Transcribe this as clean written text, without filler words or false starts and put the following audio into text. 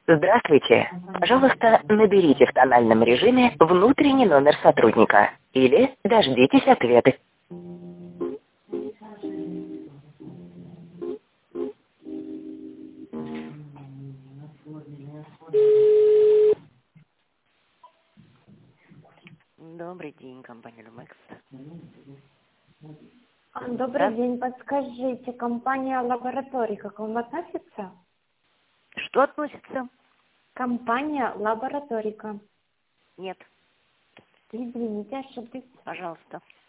Здравствуйте. Пожалуйста, наберите в тональном режиме внутренний номер сотрудника или дождитесь ответа. Добрый день, компания Люмекс. Добрый день. Подскажите, компания «Лабораторика» к вам относится? Что относится? Компания «Лабораторика». Нет, Извините, ошиблись. пожалуйста.